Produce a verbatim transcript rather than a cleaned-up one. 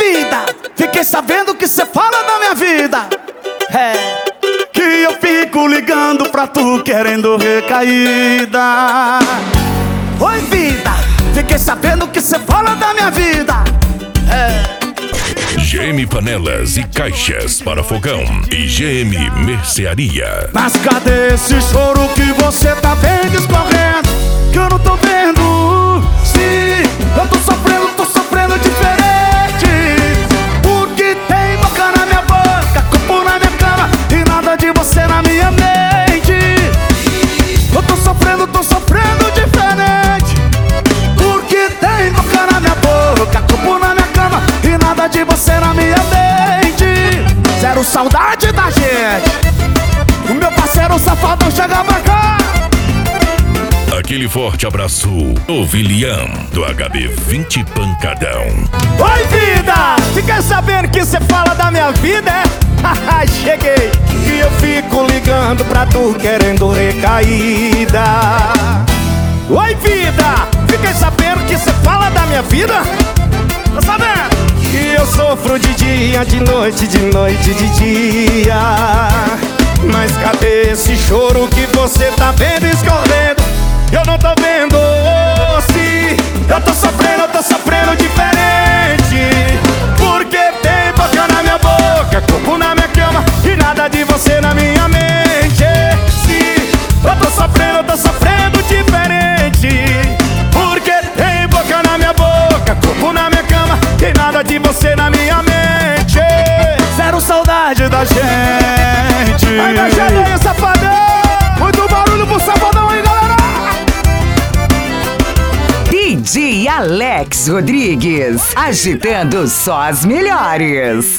vida, fiquei sabendo que cê fala da minha vida. É, que eu fico ligando pra tu querendo recaída. Oi vida, fiquei sabendo que cê fala da minha vida. É. G M Panelas e Caixas para Fogão e G M Mercearia. Mas cadê esse choro que você tá vendo escorrendo? Que eu não tô vendo. Sim, eu tô sofrendo, tô sofrendo diferente. Porque tem boca na minha boca, corpo na minha cama e nada de você na minha mente. Eu tô sofrendo, tô sofrendo diferente. Porque tem boca na minha boca, corpo na minha cama e nada de você na minha mente. Zero saudade da gente. O meu parceiro safadão chega pra cá. Aquele forte abraço, Ovilhão, do H B vinte Pancadão. Oi vida, fiquei sabendo que cê fala da minha vida, é? Haha, cheguei. E eu fico ligando pra tu querendo recaída. Oi vida, fiquei sabendo que cê fala da minha vida. Tá sabendo? Que eu sofro de dia, de noite, de noite, de dia. Mas cadê esse choro que você tá vendo escorrendo? Eu não tô vendo. Se eu tô sofrendo, eu tô sofrendo diferente. Porque tem boca na minha boca, corpo na minha cama e nada de você na minha mente. Se eu tô sofrendo, eu tô sofrendo diferente. Porque tem boca na minha boca, corpo na minha cama e nada de você na minha mente. Zero saudade da gente. Ai, meu gelinho, safadão. Muito barulho pro safadão aí, galera. D J Alex Rodrigues, agitando só as melhores.